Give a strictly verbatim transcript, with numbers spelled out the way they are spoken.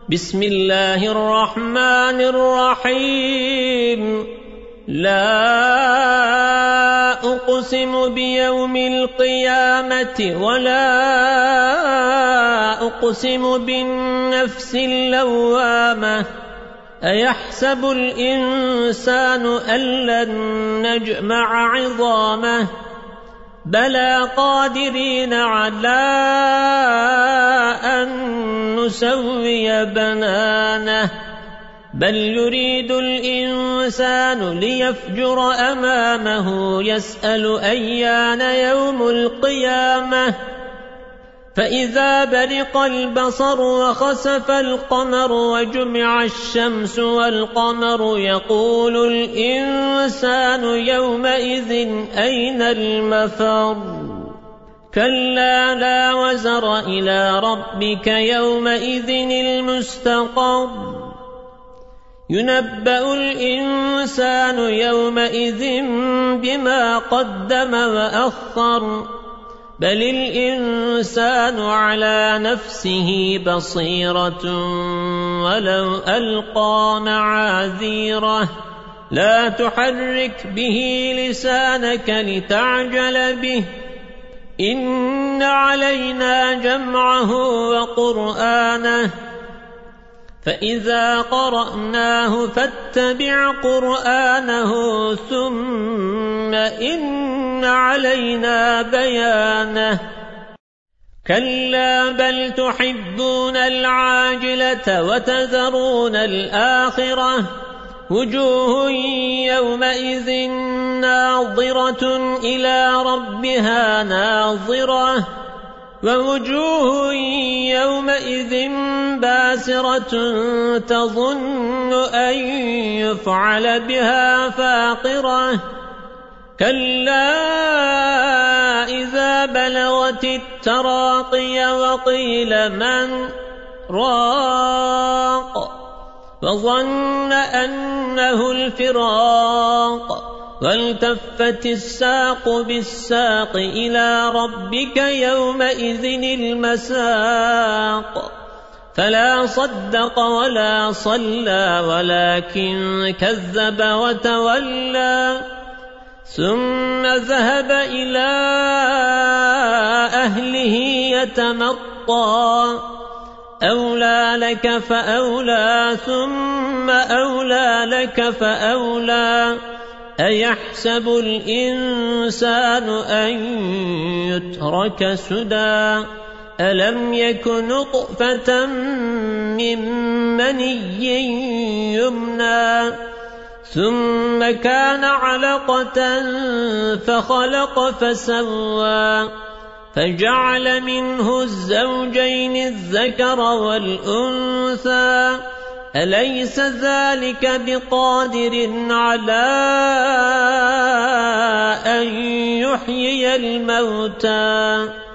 بسم الله الرحمن الرحيم لا أقسم بيوم القيامة ولا أقسم بالنفس اللوامة أيحسب الإنسان أن لن نجمع عظامه بلى قادرين على أن نسوي بنانه بل يريد الإنسان ليفجر أمامه يسأل أيان يوم القيامة فإذا برق البصر وخسف القمر وجمع الشمس والقمر يقول الإنسان يومئذ أين المفر كلا لا وزر إلى ربك يومئذ المستقر ينبأ الإنسان يومئذ بما قدم وأخر بل الإنسان على نفسه بصيرة ولو ألقى معاذيره لا تحرك به لسانك لتعجل به إن علينا جمعه وقرآنه فإذا قرأناه فاتبع قرآنه ثم إن علينا بيانه كلا بل تحبون العاجلة وتذرون الآخرة وجوه يومئذ ناظرة إلى ربها ناظرة ووجوه يومئذ باسرة تظن أن يفعل بها فاقرة كلا إذا بلغت التراقي وقيل من راق وظن أنه الفراق والتفت الساق بالساق إلى ربك يومئذ المساق فلا صدق ولا صلى ولكن كذب وتولى ثم ذهب إلى أهله يتمطى أولى لك فأولى ثم أولى لك فأولى أيحسب الإنسان أن يترك سدى ألم يكن نطفة من مني يمنى ثم كان علقة فخلق فسوى فجعل منه الزوجين الذكر والأنثى أليس ذلك بقادر على أن يحيي الموتى